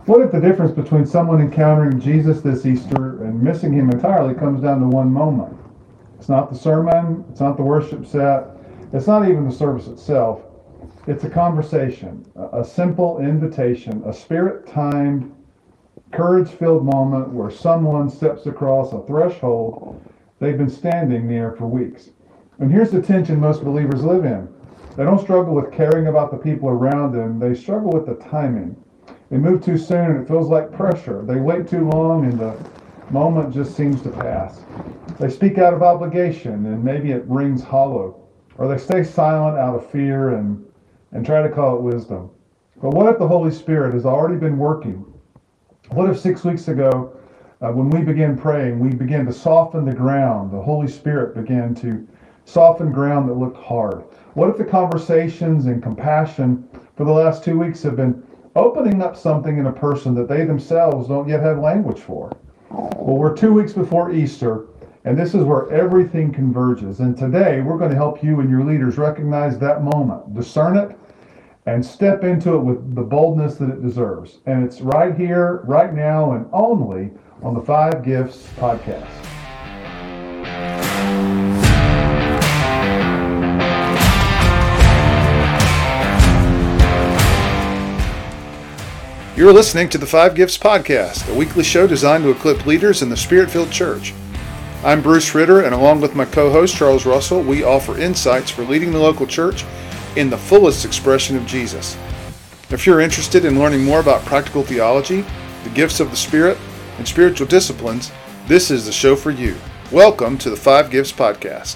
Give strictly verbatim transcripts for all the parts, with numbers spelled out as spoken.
What if the difference between someone encountering Jesus this Easter and missing him entirely comes down to one moment? It's not the sermon, it's not the worship set, it's not even the service itself. It's a conversation, a simple invitation, a spirit-timed, courage-filled moment where someone steps across a threshold they've been standing near for weeks. And here's the tension most believers live in. They don't struggle with caring about the people around them, they struggle with the timing. They move too soon and it feels like pressure. They wait too long and the moment just seems to pass. They speak out of obligation and maybe it rings hollow. Or they stay silent out of fear and, and try to call it wisdom. But what if the Holy Spirit has already been working? What if six weeks ago, uh, when we began praying, we began to soften the ground? The Holy Spirit began to soften ground that looked hard. What if the conversations and compassion for the last two weeks have been opening up something in a person that they themselves don't yet have language for? Well, we're two weeks before Easter, and this is where everything converges. And today, we're going to help you and your leaders recognize that moment, discern it, and step into it with the boldness that it deserves. And it's right here, right now, and only on the Five Gifts podcast. You're listening to the Five Gifts Podcast, a weekly show designed to equip leaders in the Spirit-filled church. I'm Bruce Ritter, and along with my co-host Charles Russell, we offer insights for leading the local church in the fullest expression of Jesus. If you're interested in learning more about practical theology, the gifts of the Spirit, and spiritual disciplines, this is the show for you. Welcome to the Five Gifts Podcast.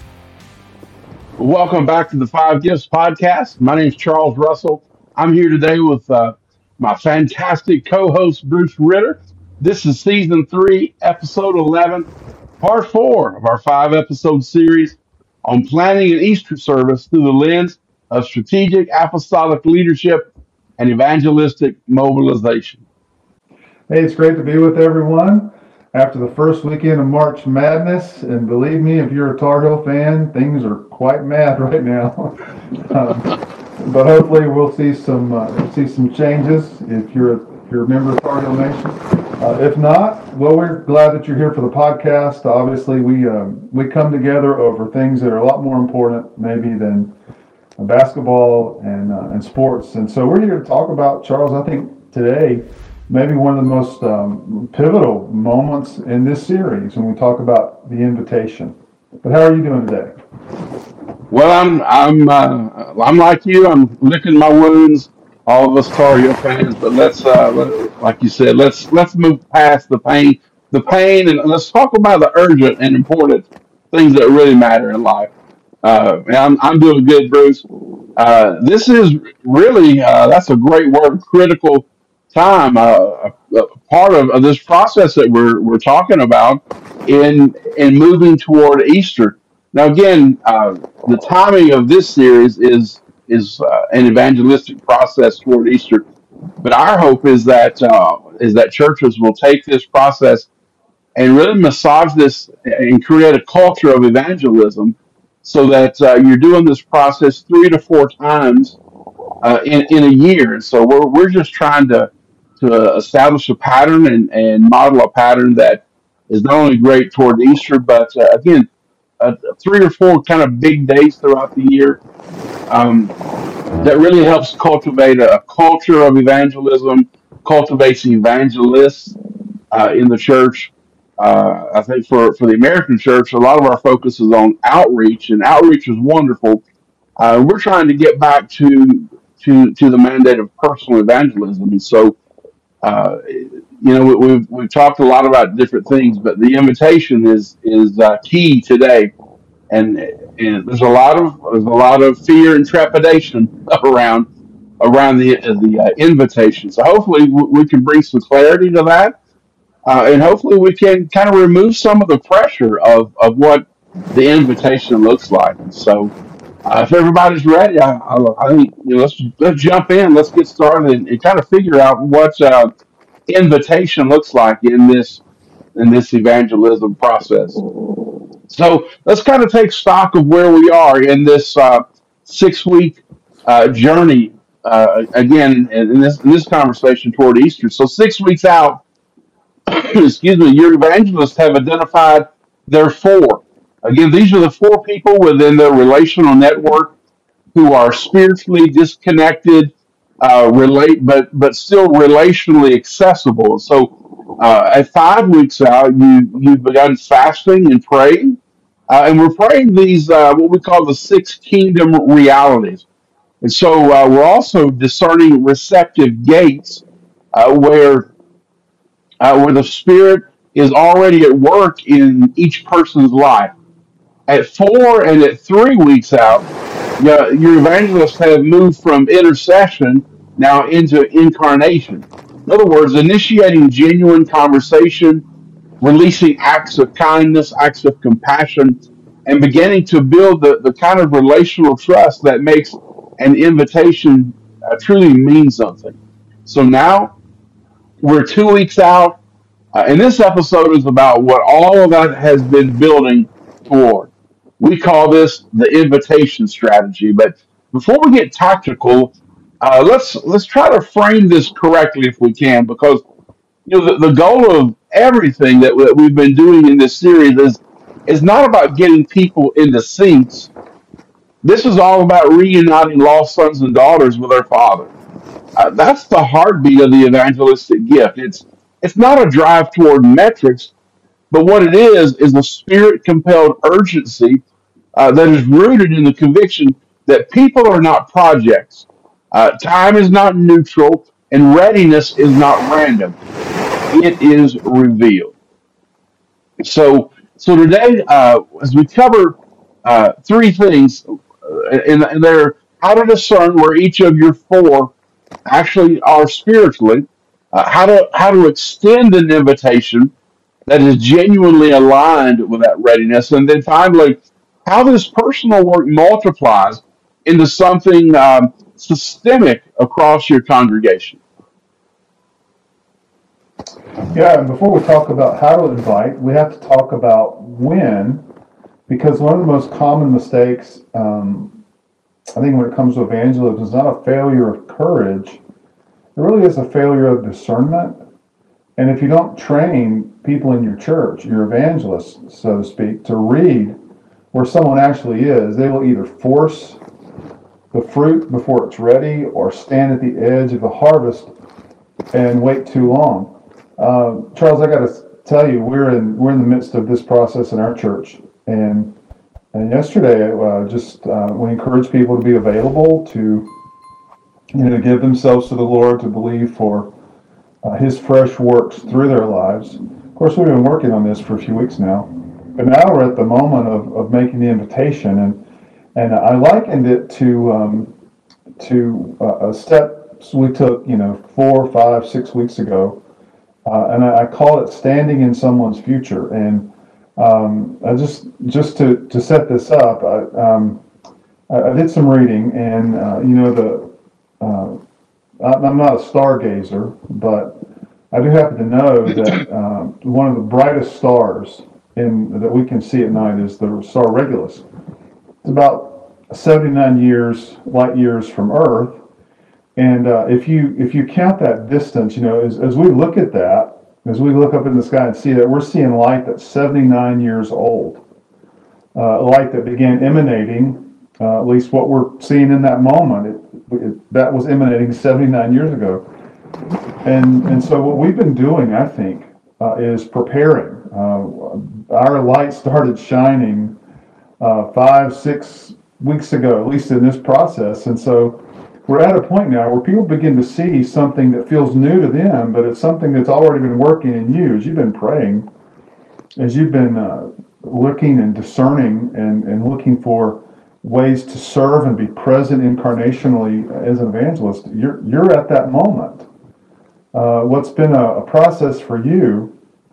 Welcome back to the Five Gifts Podcast. My name is Charles Russell. I'm here today with uh, my fantastic co-host, Bruce Ritter. This is Season three, Episode eleven, Part four of our five-episode series on planning an Easter service through the lens of strategic apostolic leadership and evangelistic mobilization. Hey, it's great to be with everyone after the first weekend of March Madness. And believe me, if you're a Tar Heel fan, things are quite mad right now. um, but hopefully we'll see some uh, see some changes if you're a, if you're a member of Tar Heel Nation. Uh, if not, well, we're glad that you're here for the podcast. Obviously, we um, we come together over things that are a lot more important maybe than basketball and uh, and sports. And so we're here to talk about, Charles, I think today, maybe one of the most um, pivotal moments in this series when we talk about the invitation. But how are you doing today? Well, I'm I'm uh, I'm like you. I'm licking my wounds. All of us Tar Heel fans, but let's uh, let, like you said, let's let's move past the pain, the pain, and let's talk about the urgent and important things that really matter in life. Uh, and I'm I'm doing good, Bruce. Uh, this is really uh, that's a great word, critical time. Uh, a, a part of, of this process that we're we're talking about in in moving toward Easter. Now, again, uh, the timing of this series is is uh, an evangelistic process toward Easter. But our hope is that uh, is that churches will take this process and really massage this and create a culture of evangelism, so that uh, you're doing this process three to four times uh, in in a year. And so we're we're just trying to to establish a pattern and, and model a pattern that is not only great toward Easter, but uh, again, uh, three or four kind of big days throughout the year. Um, that really helps cultivate a, a culture of evangelism, cultivates evangelists uh, in the church. Uh, I think for, for the American church, a lot of our focus is on outreach, and outreach is wonderful. Uh, we're trying to get back to to to the mandate of personal evangelism, and so uh, you know we, we've we've talked a lot about different things, but the invitation is is uh, key today, and and there's a lot of there's a lot of fear and trepidation around around the the uh, invitation. So hopefully we, we can bring some clarity to that, uh, and hopefully we can kind of remove some of the pressure of of what the invitation looks like. And so, uh, if everybody's ready, I, I, I think you know, let's let's jump in, let's get started, and, and kind of figure out what uh, invitation looks like in this in this evangelism process. So let's kind of take stock of where we are in this uh, six week uh, journey uh, again in, in this in this conversation toward Easter. So six weeks out, excuse me, your evangelists have identified their four. Again, these are the four people within their relational network who are spiritually disconnected, uh, relate, but but still relationally accessible. So, uh, at five weeks out, you you've begun fasting and praying, uh, and we're praying these uh, what we call the six kingdom realities. And so, uh, we're also discerning receptive gates, uh, where uh, where the Spirit is already at work in each person's life. At four and at three weeks out, yeah, your evangelists have moved from intercession now into incarnation. In other words, initiating genuine conversation, releasing acts of kindness, acts of compassion, and beginning to build the, the kind of relational trust that makes an invitation uh, truly mean something. So now we're two weeks out, uh, and this episode is about what all of that has been building toward. We call this the invitation strategy. But before we get tactical, uh, let's let's try to frame this correctly if we can, because you know the, the goal of everything that, that we've been doing in this series is is not about getting people into seats. This is all about reuniting lost sons and daughters with their Father. Uh, that's the heartbeat of the evangelistic gift. It's it's not a drive toward metrics, but what it is is a spirit compelled urgency uh, that is rooted in the conviction that people are not projects, uh, time is not neutral, and readiness is not random. It is revealed. So, so today, uh, as we cover uh, three things, uh, and, and they're how to discern where each of your four actually are spiritually, uh, how to how to extend an invitation that is genuinely aligned with that readiness. And then finally, how this personal work multiplies into something um, systemic across your congregation. Yeah, and before we talk about how to invite, we have to talk about when, because one of the most common mistakes, um, I think, when it comes to evangelism, is not a failure of courage. It really is a failure of discernment. And if you don't train people in your church, your evangelists, so to speak, to read where someone actually is, they will either force the fruit before it's ready or stand at the edge of the harvest and wait too long. Uh, Charles, I got to tell you, we're in we're in the midst of this process in our church, and and yesterday, uh, just uh, we encourage people to be available to, you know, give themselves to the Lord, to believe for uh, His fresh works through their lives. Of course, we've been working on this for a few weeks now, but now we're at the moment of, of making the invitation, and and I likened it to um, to uh, a step we took, you know, four, five, six weeks ago. Uh, and I, I call it standing in someone's future. And um, I just just to, to set this up, I, um, I, I did some reading, and uh, you know the uh, I- I'm not a stargazer, but I do happen to know that uh, one of the brightest stars in that we can see at night is the star Regulus. It's about seventy-nine years light years from Earth. And uh, if you if you count that distance, you know, as, as we look at that, as we look up in the sky and see that, we're seeing light that's seventy-nine years old. Uh, light that began emanating, uh, at least what we're seeing in that moment, it, it, that was emanating seventy-nine years ago. And and so what we've been doing, I think, uh, is preparing. Uh, our light started shining uh, five, six weeks ago, at least in this process. And so we're at a point now where people begin to see something that feels new to them, but it's something that's already been working in you as you've been praying, as you've been uh, looking and discerning and, and looking for ways to serve and be present incarnationally as an evangelist. You're you're at that moment. Uh, what's been a, a process for you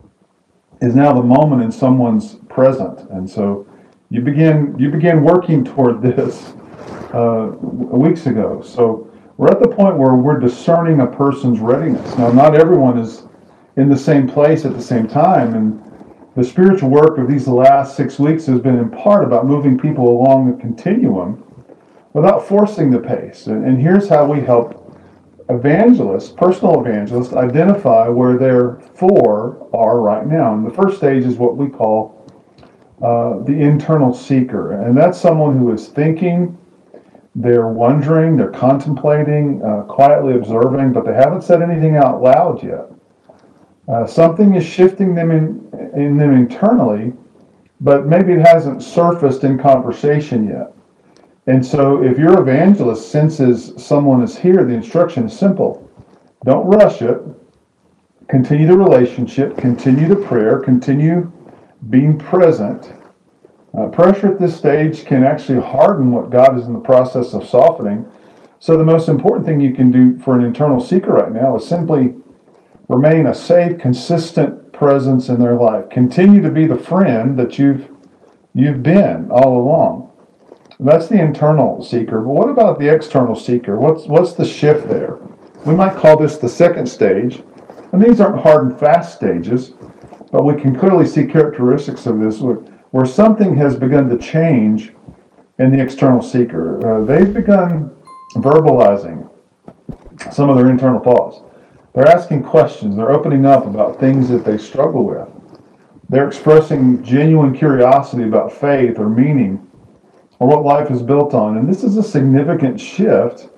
is now the moment in someone's present, and so you begin you begin working toward this uh, weeks ago. So we're at the point where we're discerning a person's readiness. Now, not everyone is in the same place at the same time, and the spiritual work of these last six weeks has been in part about moving people along the continuum without forcing the pace. And, and here's how we help evangelists, personal evangelists, identify where their four are right now. And the first stage is what we call uh, the internal seeker. And that's someone who is thinking, they're wondering, they're contemplating, uh, quietly observing, but they haven't said anything out loud yet. Uh, something is shifting them in, in them internally, but maybe it hasn't surfaced in conversation yet. And so if your evangelist senses someone is here, the instruction is simple. Don't rush it. Continue the relationship, continue the prayer, continue being present. Uh, pressure at this stage can actually harden what God is in the process of softening. So the most important thing you can do for an internal seeker right now is simply remain a safe, consistent presence in their life. Continue to be the friend that you've you've been all along. That's the internal seeker. But what about the external seeker? What's what's the shift there? We might call this the second stage. And these aren't hard and fast stages, but we can clearly see characteristics of this where, where something has begun to change in the external seeker. Uh, they've begun verbalizing some of their internal thoughts. They're asking questions. They're opening up about things that they struggle with. They're expressing genuine curiosity about faith or meaning or what life is built on. And this is a significant shift.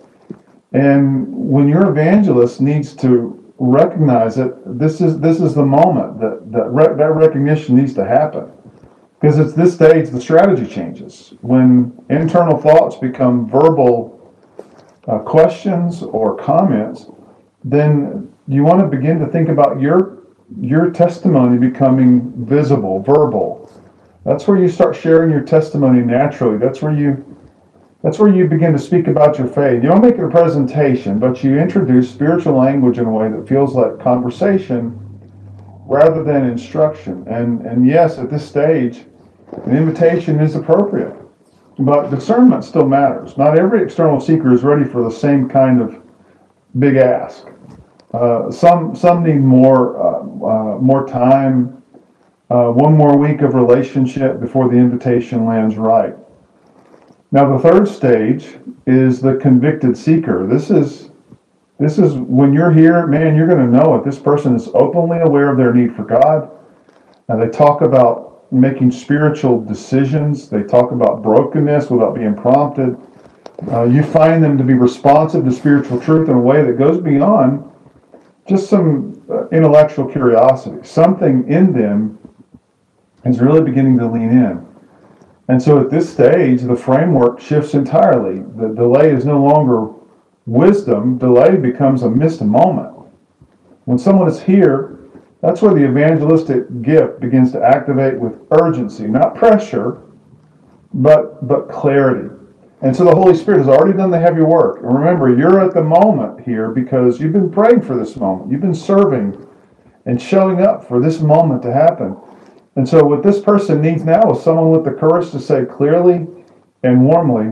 And when your evangelist needs to recognize it, this is this is the moment that that, re- that recognition needs to happen. Because it's this stage the strategy changes. When internal thoughts become verbal uh, questions or comments, then you want to begin to think about your your testimony becoming visible, verbal. That's where you start sharing your testimony naturally. That's where you that's where you begin to speak about your faith. You don't make it a presentation, but you introduce spiritual language in a way that feels like conversation rather than instruction. And and yes, at this stage, an invitation is appropriate. But discernment still matters. Not every external seeker is ready for the same kind of big ask. Uh, some some need more uh, uh, more time, uh, one more week of relationship before the invitation lands right. Now the third stage is the convicted seeker. This is this is when you're here, man, you're going to know it. This person is openly aware of their need for God. And they talk about making spiritual decisions. They talk about brokenness without being prompted. Uh, you find them to be responsive to spiritual truth in a way that goes beyond just some uh, intellectual curiosity. Something in them is really beginning to lean in. And so at this stage, the framework shifts entirely. The delay is no longer wisdom. Delay becomes a missed moment. When someone is here, that's where the evangelistic gift begins to activate with urgency, not pressure, but but clarity. And so the Holy Spirit has already done the heavy work. And remember, you're at the moment here because you've been praying for this moment. You've been serving and showing up for this moment to happen. And so what this person needs now is someone with the courage to say clearly and warmly,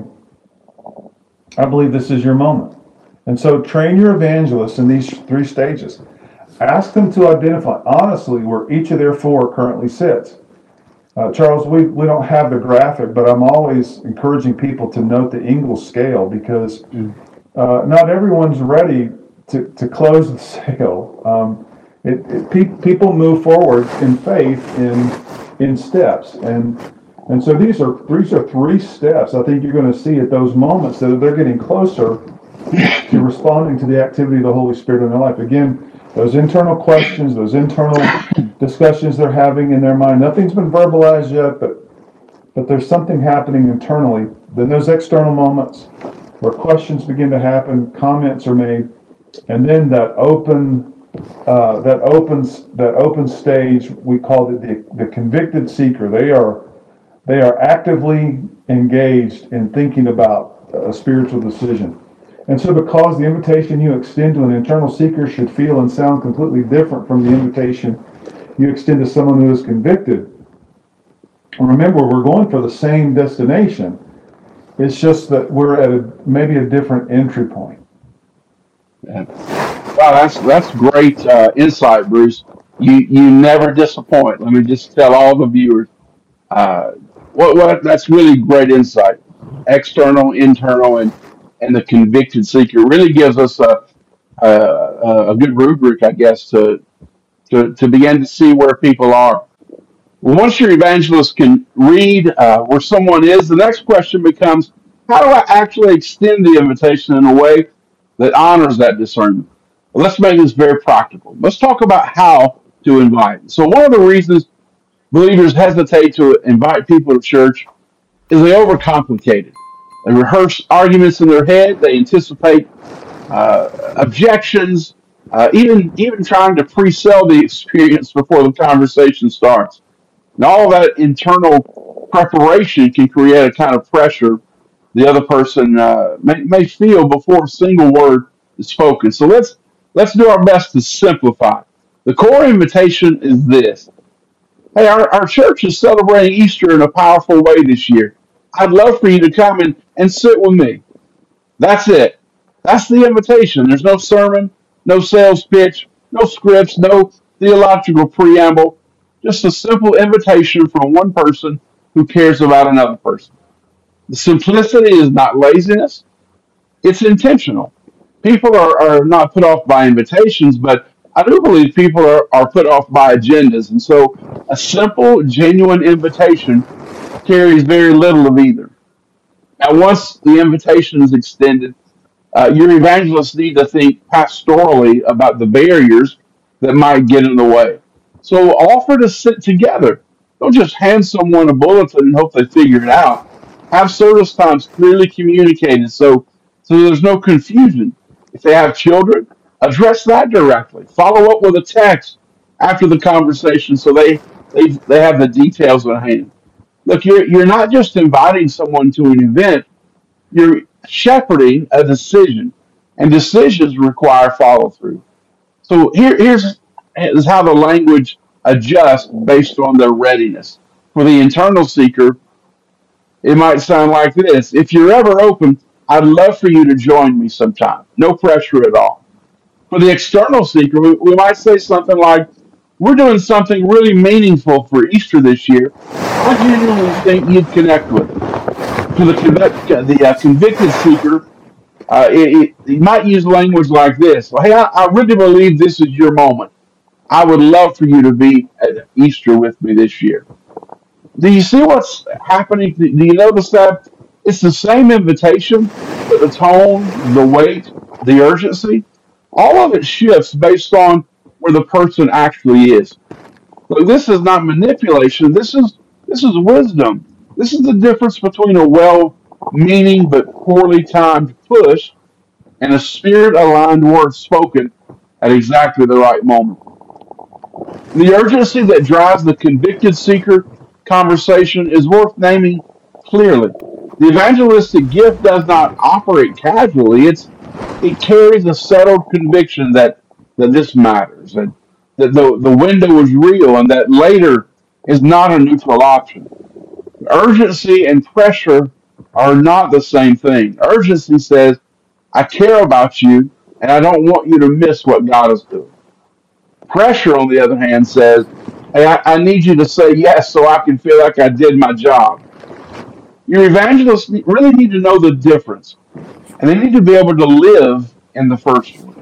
I believe this is your moment. And so train your evangelists in these three stages. Ask them to identify honestly where each of their four currently sits. Uh, Charles, we, we don't have the graphic, but I'm always encouraging people to note the Ingalls scale because uh, not everyone's ready to, to close the sale. Um, it, it, pe- people move forward in faith in in steps, and and so these are these are three steps. I think you're going to see at those moments that they're getting closer to responding to the activity of the Holy Spirit in their life. Again, those internal questions, those internal discussions they're having in their mind. Nothing's been verbalized yet, but but there's something happening internally. Then those external moments where questions begin to happen, comments are made, and then that open uh, that opens that open stage we call it the the convicted seeker. They are they are actively engaged in thinking about a spiritual decision. And so because the invitation you extend to an internal seeker should feel and sound completely different from the invitation you extend to someone who is convicted. Remember, we're going for the same destination. It's just that we're at a, maybe a different entry point. Yeah. Wow, that's that's great uh, insight, Bruce. You you never disappoint. Let me just tell all the viewers. Uh, what what that's really great insight. external, internal, and and the convicted seeker really gives us a a, a good rubric, I guess, to, to to begin to see where people are. Well, once your evangelist can read uh, where someone is, the next question becomes, how do I actually extend the invitation in a way that honors that discernment? Well, let's make this very practical. Let's talk about how to invite. So, one of the reasons believers hesitate to invite people to church is they overcomplicate it. They rehearse arguments in their head. They anticipate uh, objections, uh, even even trying to pre-sell the experience before the conversation starts. And all that internal preparation can create a kind of pressure the other person uh, may, may feel before a single word is spoken. So let's let's do our best to simplify. The core invitation is this: Hey, our, our church is celebrating Easter in a powerful way this year. I'd love for you to come and, and sit with me. That's it. That's the invitation. There's no sermon, no sales pitch, no scripts, no theological preamble. Just a simple invitation from one person who cares about another person. The simplicity is not laziness, it's intentional. People are, are not put off by invitations, but I do believe people are, are put off by agendas. And so a simple, genuine invitation carries very little of either. Now, once the invitation is extended, uh, your evangelists need to think pastorally about the barriers that might get in the way. So offer to sit together. Don't just hand someone a bulletin and hope they figure it out. Have service times clearly communicated so, so there's no confusion. If they have children, address that directly. Follow up with a text after the conversation so they, they, they have the details at hand. Look, you're, you're not just inviting someone to an event, you're shepherding a decision, and decisions require follow through. So here, here's is how the language adjusts based on their readiness. For the internal seeker, it might sound like this: If you're ever open, I'd love for you to join me sometime. No pressure at all. For the external seeker, we, we might say something like, we're doing something really meaningful for Easter this year. I genuinely think you'd connect with it. For the, convic- the uh, convicted seeker, uh, it, it, you might use language like this: well, hey, I, I really believe this is your moment. I would love for you to be at Easter with me this year. Do you see what's happening? Do you notice that? It's the same invitation, but the tone, the weight, the urgency, all of it shifts based on where the person actually is. So this is not manipulation. This is this is wisdom. This is the difference between a well-meaning but poorly timed push and a spirit-aligned word spoken at exactly the right moment. The urgency that drives the convicted seeker conversation is worth naming clearly. The evangelistic gift does not operate casually. It's it carries a settled conviction that, that this matters, and that the, the window is real, and that later is not a neutral option. Urgency and pressure are not the same thing. Urgency says, I care about you, and I don't want you to miss what God is doing. Pressure, on the other hand, says, hey, I, I need you to say yes so I can feel like I did my job. Your evangelists really need to know the difference, and they need to be able to live in the first one.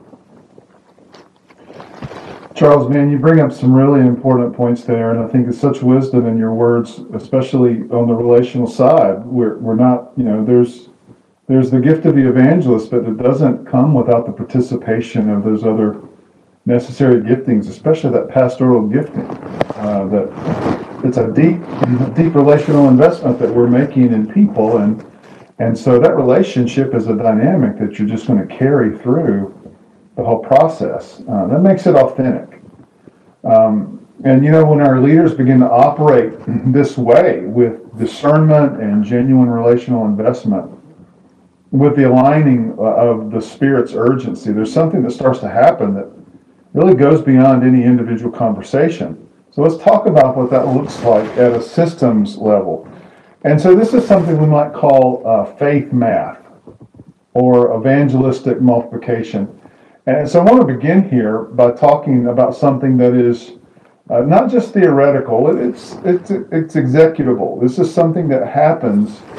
Charles, man, you bring up some really important points there, and I think it's such wisdom in your words, especially on the relational side. We're we're not, you know, there's there's the gift of the evangelist, but it doesn't come without the participation of those other necessary giftings, especially that pastoral gifting. Uh, that it's a deep, deep relational investment that we're making in people, and and so that relationship is a dynamic that you're just going to carry through the whole process. Uh, that makes it authentic. Um, and you know, when our leaders begin to operate this way with discernment and genuine relational investment, with the aligning of the Spirit's urgency, there's something that starts to happen that really goes beyond any individual conversation. So let's talk about what that looks like at a systems level. And so this is something we might call uh, faith math or evangelistic multiplication. And so I want to begin here by talking about something that is uh, not just theoretical, it's, it's, it's executable. This is something that happens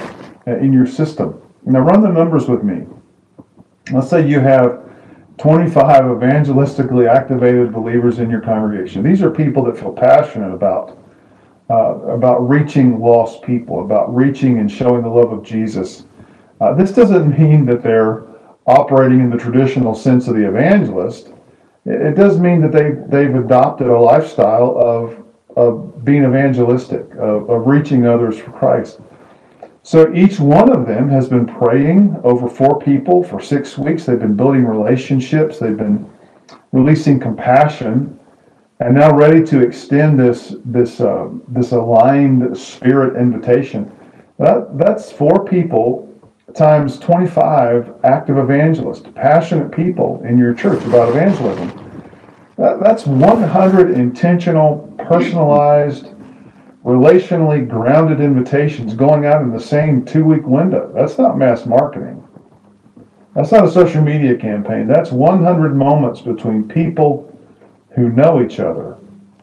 uh, in your system. Now run the numbers with me. Let's say you have twenty-five evangelistically activated believers in your congregation. These are people that feel passionate about uh, about reaching lost people, about reaching and showing the love of Jesus. Uh, this doesn't mean that they're operating in the traditional sense of the evangelist. It, it does mean that they they've adopted a lifestyle of of being evangelistic, of, of reaching others for Christ. So each one of them has been praying over four people for six weeks. They've been building relationships. They've been releasing compassion, and now ready to extend this this uh, this aligned spirit invitation. That that's four people times twenty-five active evangelists, passionate people in your church about evangelism. That, that's one hundred intentional, personalized, relationally grounded invitations going out in the same two-week window. That's not mass marketing. That's not a social media campaign. That's one hundred moments between people who know each other.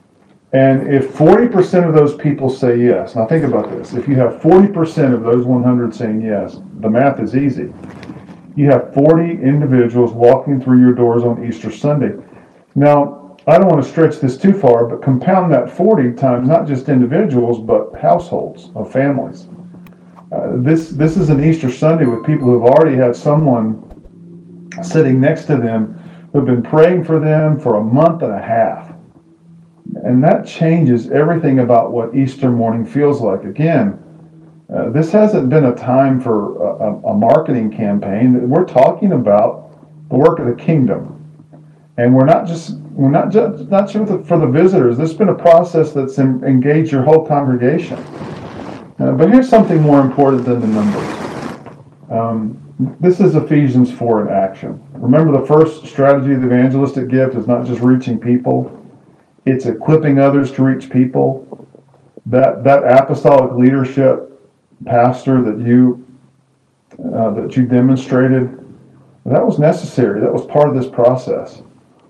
And if forty percent of those people say yes, now think about this. If you have forty percent of those one hundred saying yes, the math is easy. You have forty individuals walking through your doors on Easter Sunday. Now, I don't want to stretch this too far, but compound that forty times not just individuals, but households of families. Uh, this this is an Easter Sunday with people who've already had someone sitting next to them who've been praying for them for a month and a half. And that changes everything about what Easter morning feels like. Again, uh, this hasn't been a time for a, a marketing campaign. We're talking about the work of the kingdom. And we're not just we're not just not just for the, for the visitors. This has been a process that's in, engaged your whole congregation. Uh, but here's something more important than the numbers. Um, this is Ephesians four in action. Remember, the first strategy of the evangelistic gift is not just reaching people; it's equipping others to reach people. That that apostolic leadership, pastor, that you uh, that you demonstrated, that was necessary. That was part of this process.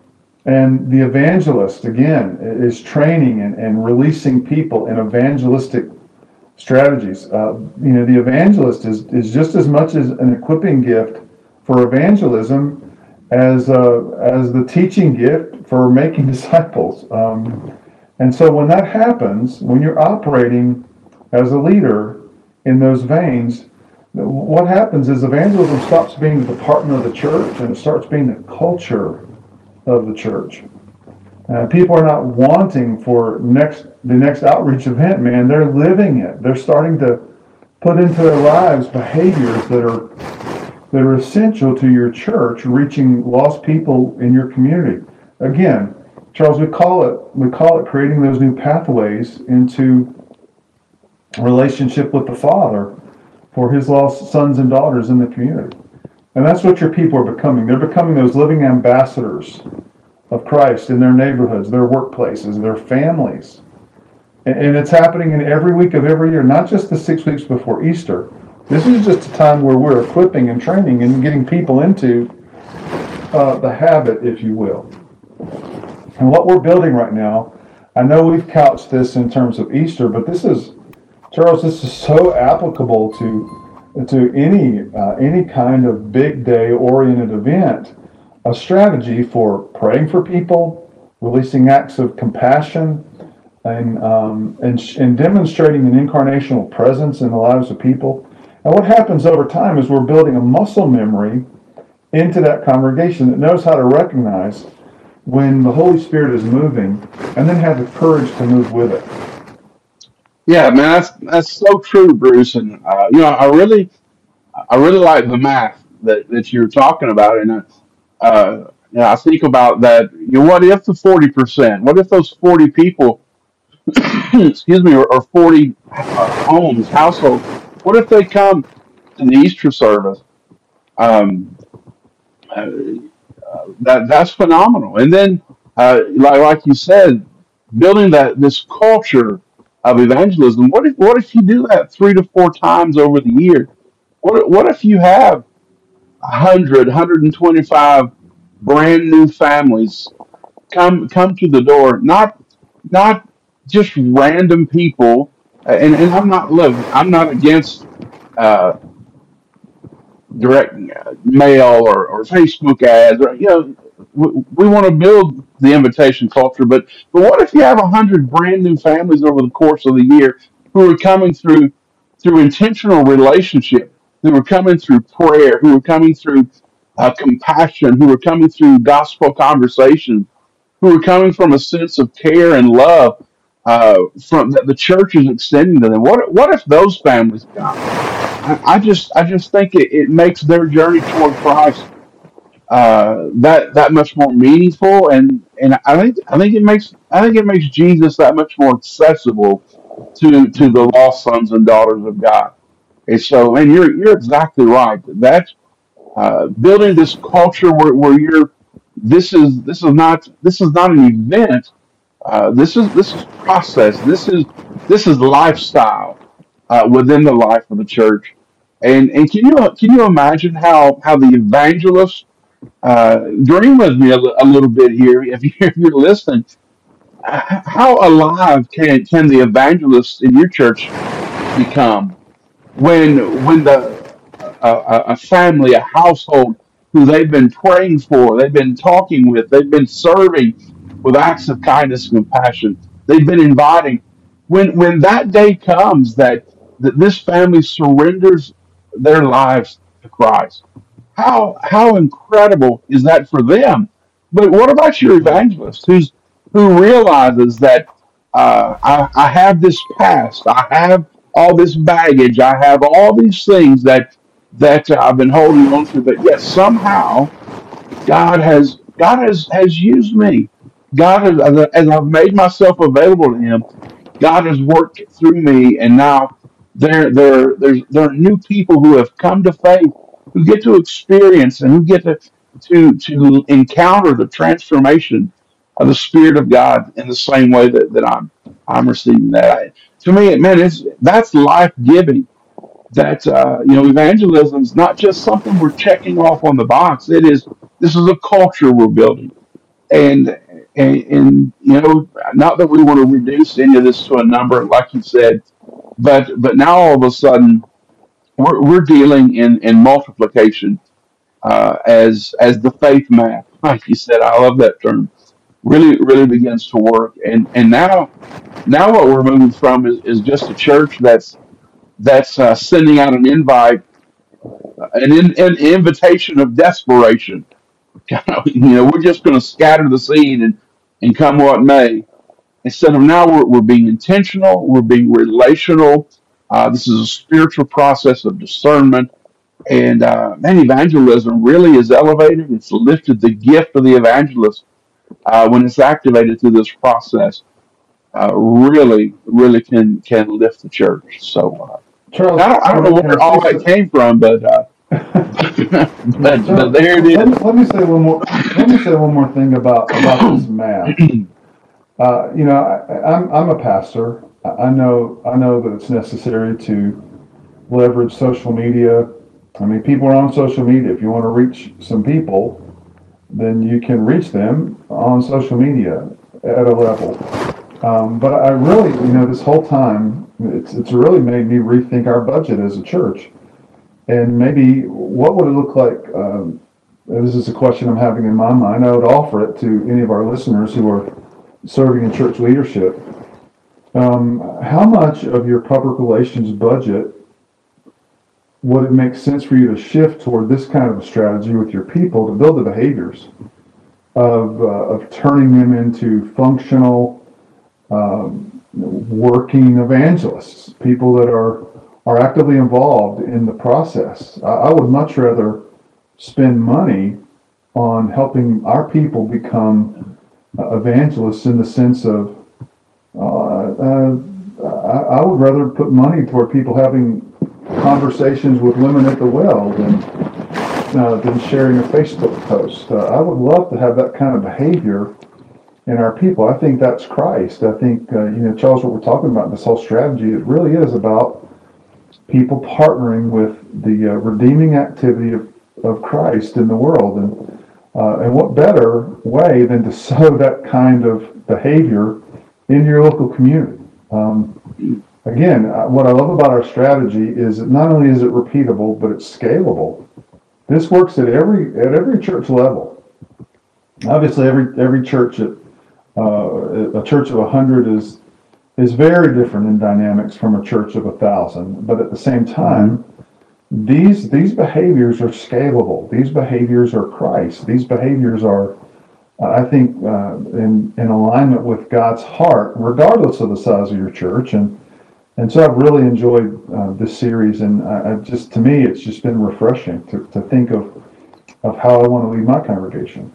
And the evangelist, again, is training and, and releasing people in evangelistic strategies. Uh, you know, the evangelist is, is just as much as an equipping gift for evangelism as uh, as the teaching gift for making disciples. Um, and so when that happens, when you're operating as a leader in those veins, what happens is evangelism stops being the department of the church and it starts being the culture of the church. Uh, people are not wanting for next the next outreach event, man. They're living it. They're starting to put into their lives behaviors that are that are essential to your church, reaching lost people in your community. Again, Charles, we call it we call it creating those new pathways into a relationship with the Father for His lost sons and daughters in the community. And that's what your people are becoming. They're becoming those living ambassadors of Christ in their neighborhoods, their workplaces, their families. And it's happening in every week of every year, not just the six weeks before Easter. This is just a time where we're equipping and training and getting people into uh, the habit, if you will. And what we're building right now, I know we've couched this in terms of Easter, but this is, Charles, this is so applicable to to any uh, any kind of big day oriented event. A strategy for praying for people, releasing acts of compassion, and um, and, and demonstrating an incarnational presence in the lives of people. And what happens over time is we're building a muscle memory into that congregation that knows how to recognize when the Holy Spirit is moving, and then have the courage to move with it. Yeah, man, that's that's so true, Bruce. And uh, you know, I really, I really like the math that, that you're talking about, and uh, uh, you know, I think about that. You know, what if the forty percent? What if those forty people, excuse me, or, or forty uh, homes, households? What if they come to the Easter service? Um, uh, that that's phenomenal. And then, uh, like like you said, building that this culture of evangelism. What if what if you do that three to four times over the year? What what if you have a hundred, one hundred twenty-five brand new families come come to the door, not not just random people. And and I'm not look, I'm not against uh, direct uh, mail or, or Facebook ads, or you know, we, we want to build the invitation culture. But but what if you have a hundred brand new families over the course of the year who are coming through through intentional relationship, who are coming through prayer, who are coming through uh, compassion, who are coming through gospel conversation, who are coming from a sense of care and love uh, from that the church is extending to them. What what if those families come? I, I just I just think it, it makes their journey toward Christ uh, that that much more meaningful, and and I think I think it makes I think it makes Jesus that much more accessible to to the lost sons and daughters of God. And so, and you're you're exactly right. That uh, building this culture where, where you're this is this is not this is not an event. Uh, this is this is process. This is this is lifestyle uh, within the life of the church. And and can you can you imagine how how the evangelists uh, dream with me a, li- a little bit here if you if you're listening? h- How alive can can the evangelists in your church become when when the a, a a family, a household who they've been praying for, they've been talking with, they've been serving with acts of kindness and compassion, they've been inviting. When when that day comes that that this family surrenders their lives to Christ, how how incredible is that for them? But what about your evangelist who's who realizes that uh, I, I have this past, I have all this baggage, I have all these things that that I've been holding on to, but yet somehow God has God has has used me. God has, as I- as I've made myself available to Him, God has worked through me, and now there there there's there are new people who have come to faith, who get to experience and who get to to to encounter the transformation of the Spirit of God in the same way that, that I'm I'm receiving that. I, to me, man, it's that's life giving. That uh, you know, evangelism is not just something we're checking off on the box. It is this is a culture we're building, and and, and you know, not that we want to reduce any of this to a number, like you said, but but now all of a sudden we're, we're dealing in in multiplication uh, as as the faith math, like you said. I love that term. Really, really begins to work, and and now now what we're moving from is, is just a church that's that's uh, sending out an invite, an, in, an invitation of desperation. You know, we're just going to scatter the seed and and come what may. Instead of now, we're, we're being intentional, we're being relational. Uh, this is a spiritual process of discernment. And uh, man, evangelism really is elevated. It's lifted the gift of the evangelist uh, when it's activated through this process. Uh, really, really can can lift the church. So uh, Charles, I don't I don't know can, can where I say all that so? came from, but uh, but, but Charles, there it let me, is. let me say one more. Let me say one more thing about about this math. Uh, you know, I, I'm I'm a pastor. I I know I know that it's necessary to leverage social media. I mean, people are on social media. If you want to reach some people, then you can reach them on social media at a level. Um, but I really, you know, this whole time, it's it's really made me rethink our budget as a church, and maybe what would it look like? Um, this is a question I'm having in my mind. I would offer it to any of our listeners who are serving in church leadership. Um, how much of your public relations budget would it make sense for you to shift toward this kind of a strategy with your people to build the behaviors of, uh, of turning them into functional, um, working evangelists, people that are, are actively involved in the process? I, I would much rather spend money on helping our people become uh, evangelists in the sense of uh, uh, I, I would rather put money toward people having conversations with women at the well than uh, than sharing a Facebook post. Uh, I would love to have that kind of behavior in our people. I think that's Christ. I think uh, you know, Charles, what we're talking about in this whole strategy, it really is about people partnering with the uh, redeeming activity of, of Christ in the world. And uh, and what better way than to sow that kind of behavior in your local community? Um, again, uh, what I love about our strategy is that not only is it repeatable, but it's scalable. This works at every at every church level. Obviously, every every church at uh, a church of a hundred is is very different in dynamics from a church of a thousand. But at the same time, these these behaviors are scalable. These behaviors are Christ. These behaviors are, I think, uh, in in alignment with God's heart, regardless of the size of your church. And and so I've really enjoyed uh, this series, and I, I just to me it's just been refreshing to, to think of of how I want to lead my congregation.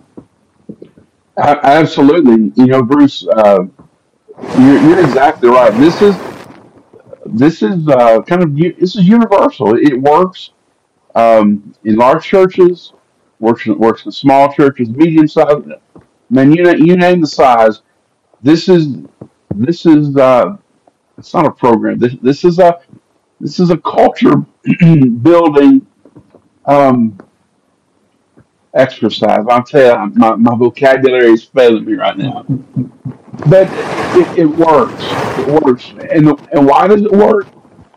A- Absolutely. You know, Bruce, uh, you're, you're exactly right. This is this is uh, kind of u- this is universal. It works um, in large churches, works in, works in small churches, medium sized. Man, you na- you name the size. This is this is uh, it's not a program. This this is a this is a culture building um, exercise. I'll tell you, my, my vocabulary is failing me right now. But it, it works. It works. And and why does it work?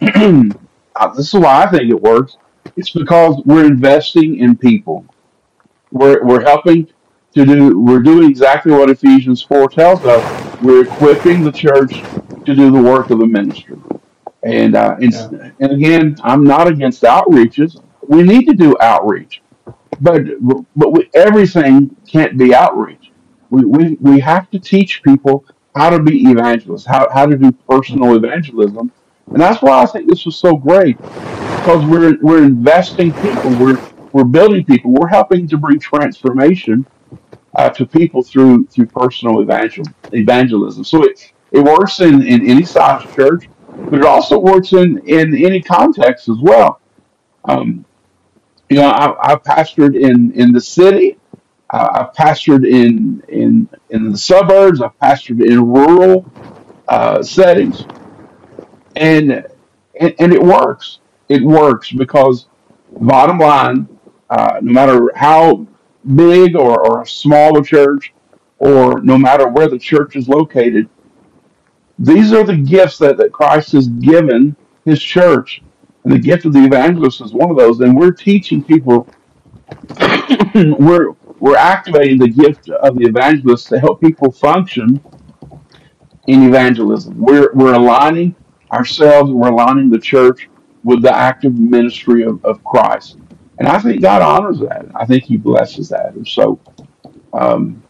Uh, this is why I think it works. It's because we're investing in people. We're we're helping to do. We're doing exactly what Ephesians four tells us. We're equipping the church to do the work of the ministry. And uh, and, Yeah. and again, I'm not against outreaches. We need to do outreach, but but we, everything can't be outreach. We, we we have to teach people how to be evangelists, how how to do personal evangelism, and that's why I think this was so great because we're we're investing people, we're we're building people, we're helping to bring transformation uh, to people through through personal evangel evangelism. So it it works in in any size church, but it also works in in any context as well. Um, you know, I, I've pastored in in the city. Uh, I've pastored in in in the suburbs. I've pastored in rural uh, settings, and, and and it works. It works because bottom line, uh, no matter how big or, or small a church, or no matter where the church is located, these are the gifts that, that Christ has given His church, and the gift of the evangelist is one of those. And we're teaching people we're we're activating the gift of the evangelist to help people function in evangelism. We're we're aligning ourselves, we're aligning the church with the active ministry of, of Christ. And I think God honors that. I think He blesses that. And so um,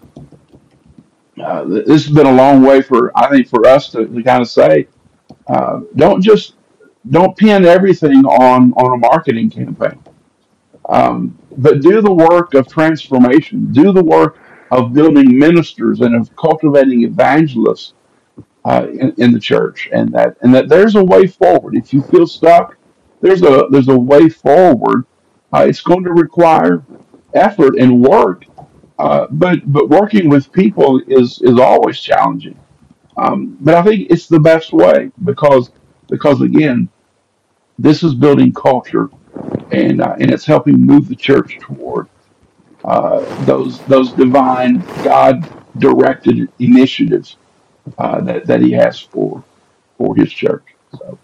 uh, this has been a long way for I think for us to, to kind of say, uh, don't just don't pin everything on on a marketing campaign. Um, but do the work of transformation, do the work of building ministers and of cultivating evangelists uh, in, in the church, and that and that there's a way forward. If you feel stuck, there's a there's a way forward. Uh, it's going to require effort and work, uh, but but working with people is is always challenging. Um, but I think it's the best way because because again, this is building culture and uh, and it's helping move the church toward uh, those those divine God directed initiatives uh, that that He has for for His church. So,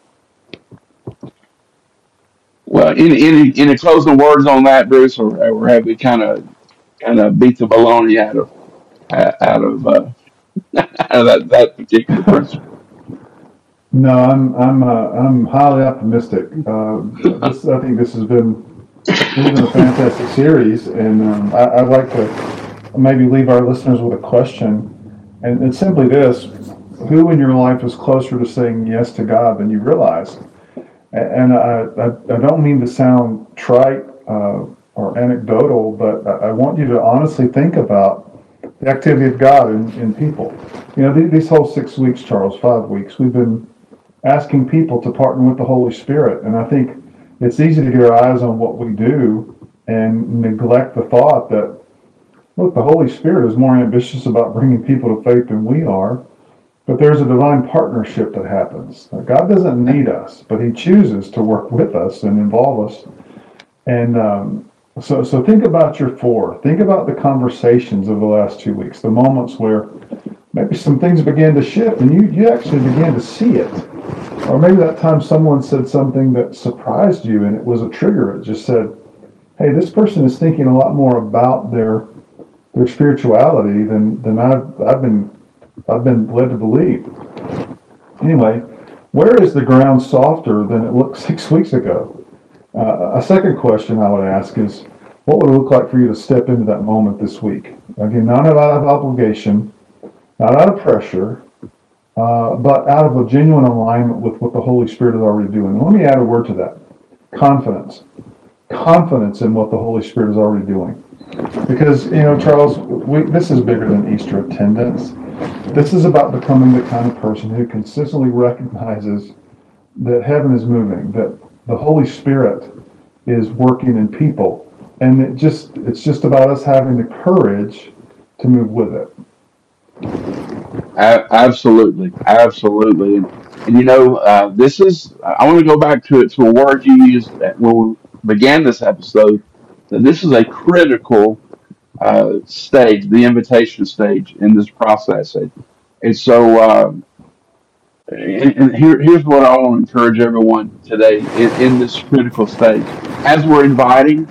well, any any any closing words on that, Bruce, or, or have we kind of kind of beat the baloney out of out of uh, out of that, that particular principle? No, I'm I'm uh, I'm highly optimistic. Uh, this I think this has been this has been a fantastic series, and um, I, I'd like to maybe leave our listeners with a question, and it's simply this: who in your life is closer to saying yes to God than you realize? A- And I I, I don't mean to sound trite uh, or anecdotal, but I I want you to honestly think about the activity of God in, in people. You know, these, these whole six weeks, Charles, five weeks, we've been asking people to partner with the Holy Spirit. And I think it's easy to get our eyes on what we do and neglect the thought that, look, the Holy Spirit is more ambitious about bringing people to faith than we are, but there's a divine partnership that happens. God doesn't need us, but He chooses to work with us and involve us. And um, so, so think about your four. Think about the conversations of the last two weeks, the moments where maybe some things began to shift and you, you actually began to see it. Or maybe that time someone said something that surprised you and it was a trigger. It just said, hey, this person is thinking a lot more about their their spirituality than, than I've I've been I've been led to believe. Anyway, where is the ground softer than it looked six weeks ago? Uh, a second question I would ask is, what would it look like for you to step into that moment this week? Again, not out of obligation, not out of pressure, uh, but out of a genuine alignment with what the Holy Spirit is already doing. Let me add a word to that. Confidence. Confidence in what the Holy Spirit is already doing. Because, you know, Charles, we, this is bigger than Easter attendance. This is about becoming the kind of person who consistently recognizes that heaven is moving, that the Holy Spirit is working in people. And it just it's just about us having the courage to move with it. A- absolutely, absolutely, and, and you know, uh, this is. I want to go back to it to a word you used at- when we began this episode. That this is a critical uh, stage, the invitation stage in this process, and, and so. Um, and, and here, here's what I want to encourage everyone today in, in this critical stage. As we're inviting,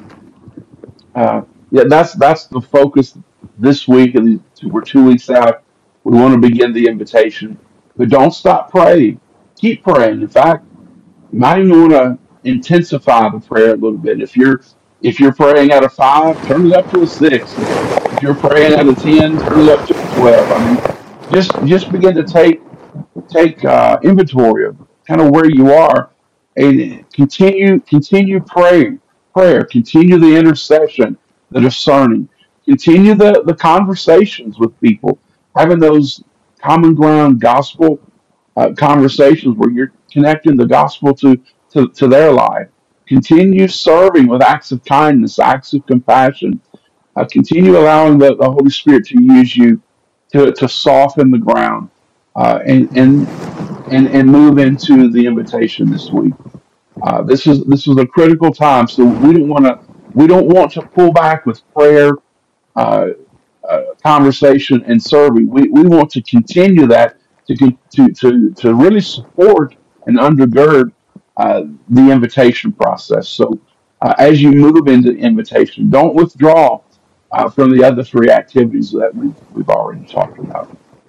uh, yeah, that's that's the focus this week, and we're two weeks out. We want to begin the invitation, but don't stop praying. Keep praying. In fact, you might even want to intensify the prayer a little bit. If you're if you're praying at a five, turn it up to a six. If if you're praying at a ten, turn it up to a twelve. I mean, just just begin to take take uh, inventory of kind of where you are, and continue continue praying prayer, continue the intercession, the discerning, continue the the conversations with people, having those common ground gospel uh, conversations where you're connecting the gospel to, to to their life. Continue serving with acts of kindness, acts of compassion. Uh, continue allowing the, the Holy Spirit to use you to, to soften the ground, uh, and, and and and move into the invitation this week. Uh, this is this is a critical time, so we don't want to we don't want to pull back with prayer, uh, uh, conversation, and serving. We we want to continue that to con- to to to really support and undergird uh, the invitation process. So uh, as you move into invitation, don't withdraw uh, from the other three activities that we've we've already talked about.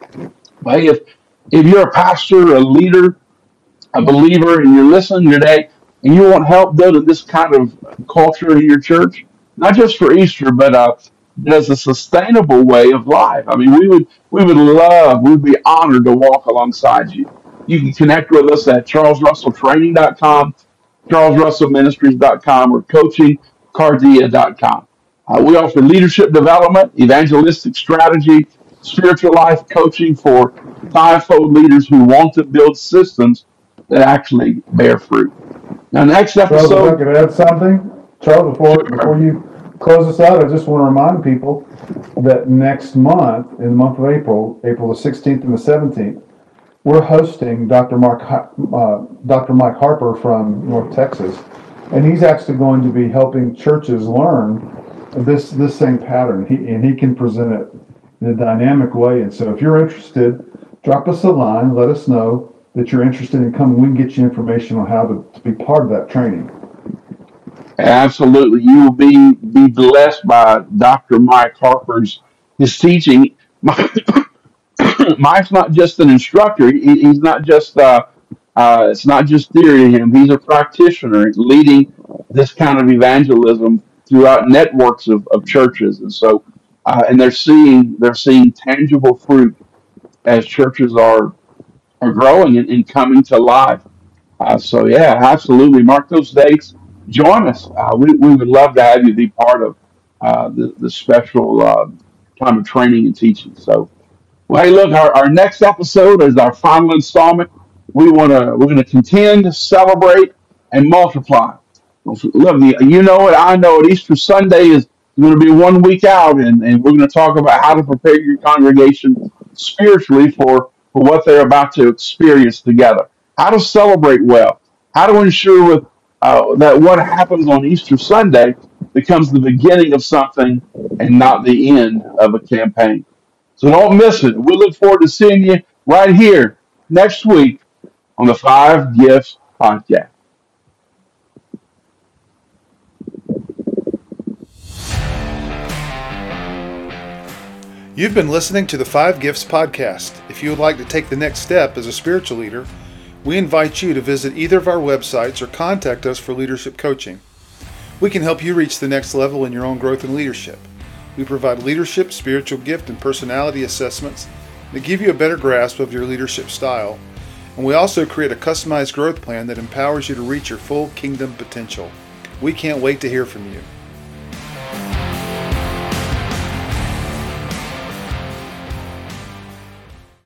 But hey, if if you're a pastor, a leader, a believer, and you're listening today, and you want help building this kind of culture in your church, not just for Easter, but uh, as a sustainable way of life. I mean, we would we would love, we'd be honored to walk alongside you. You can connect with us at charles russell training dot com, charles russell ministries dot com, or coaching cardia dot com. Uh, we offer leadership development, evangelistic strategy, spiritual life coaching for fivefold leaders who want to build systems that actually bear fruit. Now, next Charles, if I episode, could add something, Charles, before before sure. you close us out, I just want to remind people that next month, in the month of April, April the sixteenth and the seventeenth, we're hosting Doctor Mark uh, Doctor Mike Harper from North Texas, and he's actually going to be helping churches learn this this same pattern. He and he can present it in a dynamic way. And so, if you're interested, drop us a line. Let us know that you're interested in coming. We can get you information on how to, to be part of that training. Absolutely. You will be be blessed by Doctor Mike Harper's his teaching. Mike's not just an instructor. He, he's not just uh, uh, it's not just theory to him. He's a practitioner leading this kind of evangelism throughout networks of, of churches, and so uh, and they're seeing they're seeing tangible fruit as churches are are growing and, and coming to life. Uh, so yeah, absolutely. Mark those dates. Join us. Uh, we, we would love to have you be part of uh, the, the special uh, time of training and teaching. So, well, hey, look, our, our next episode is our final installment. We want to we're going to contend, celebrate, and multiply. Look, you you know it. I know it. Easter Sunday is going to be one week out, and, and we're going to talk about how to prepare your congregation spiritually for for what they're about to experience together. How to celebrate well. How to ensure with uh, that what happens on Easter Sunday becomes the beginning of something and not the end of a campaign. So don't miss it. We look forward to seeing you right here next week on the Five Gifts Podcast. You've been listening to the Five Gifts Podcast. If you would like to take the next step as a spiritual leader, we invite you to visit either of our websites or contact us for leadership coaching. We can help you reach the next level in your own growth and leadership. We provide leadership, spiritual gift, and personality assessments that give you a better grasp of your leadership style. And we also create a customized growth plan that empowers you to reach your full kingdom potential. We can't wait to hear from you.